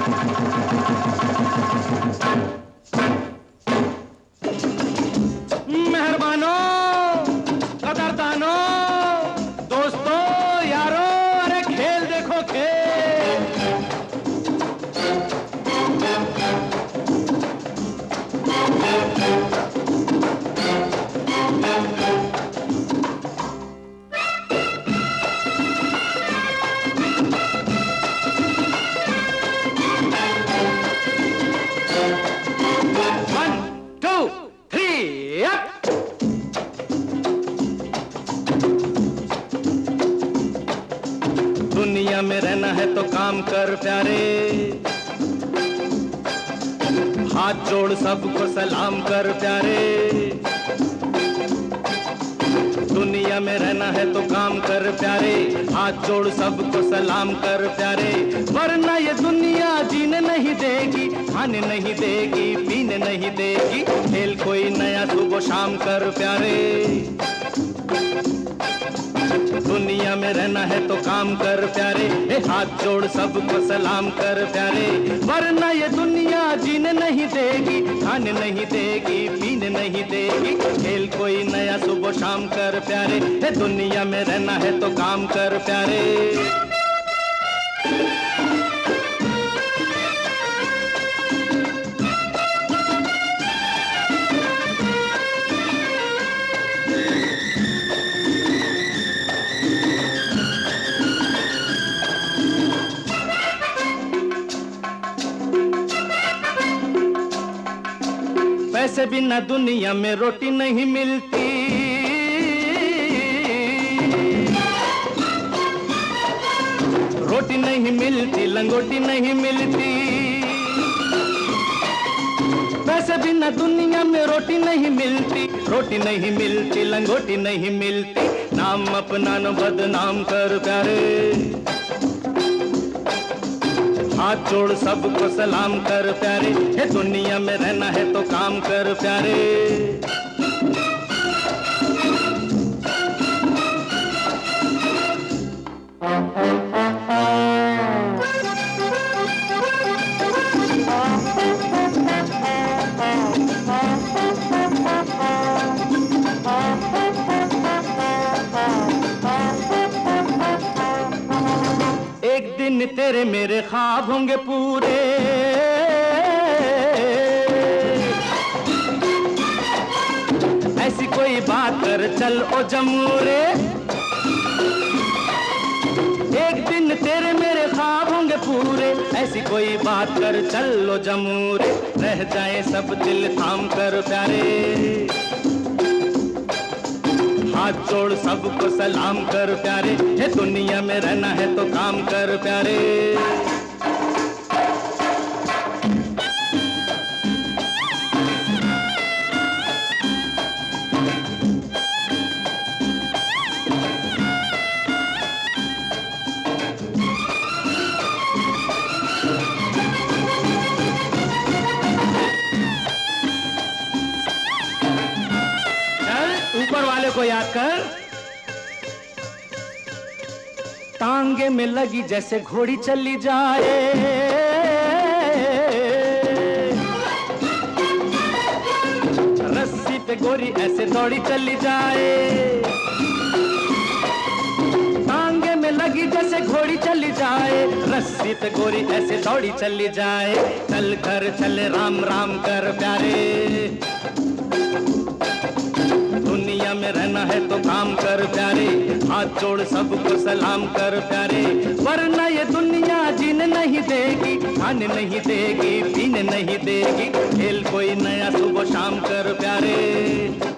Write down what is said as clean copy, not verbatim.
मेहरबानों, कदरदानों, दोस्तों, यारों, अरे खेल देखो खेल। दुनिया में रहना है तो काम कर प्यारे, हाथ जोड़ सबको सलाम कर प्यारे। दुनिया में रहना है तो काम कर प्यारे, हाथ जोड़ सबको सलाम कर प्यारे। वरना ये दुनिया जीने नहीं देगी, खाने नहीं देगी, पीने नहीं देगी। खेल कोई नया सुबह शाम कर प्यारे। दुनिया में रहना है तो काम कर प्यारे, हाथ जोड़ सबको सलाम कर प्यारे। वरना ये दुनिया जीने नहीं देगी, खाने नहीं देगी, पीने नहीं देगी। खेल कोई नया सुबह शाम कर प्यारे, दुनिया में रहना है तो काम कर प्यारे। पैसे बिना दुनिया में रोटी नहीं मिलती, रोटी नहीं मिलती, लंगोटी नहीं मिलती। पैसे बिना दुनिया में रोटी नहीं मिलती, रोटी नहीं मिलती, लंगोटी नहीं मिलती। नाम अपना न बदनाम कर प्यारे, हाथ जोड़ सबको सलाम कर प्यारे। हे दुनिया में रहना है तो काम कर प्यारे। एक दिन तेरे मेरे ख्वाब होंगे पूरे, ऐसी कोई बात कर चल ओ जमूरे। एक दिन तेरे मेरे ख्वाब होंगे पूरे, ऐसी कोई बात कर चल ओ जमूरे। रह जाए सब दिल थाम कर प्यारे, हाथ जोड़ सबको सलाम कर प्यारे। हे दुनिया में रहना है तो काम कर प्यारे। ऊपर वाले को याद कर। टांगे में लगी जैसे घोड़ी चली जाए, रस्सी पे गोरी ऐसे दौड़ी चली जाए। टांगे में लगी जैसे घोड़ी चली जाए, रस्सी पे गोरी ऐसे दौड़ी चली जाए। चल कर चले राम राम कर प्यारे, दुनिया में रहना है तो काम कर प्यारे। हाथ जोड़ सबको सलाम कर प्यारे। वरना ये दुनिया जीने नहीं देगी, खाने नहीं देगी, पीने नहीं देगी। खेल कोई नया सुबह शाम कर प्यारे।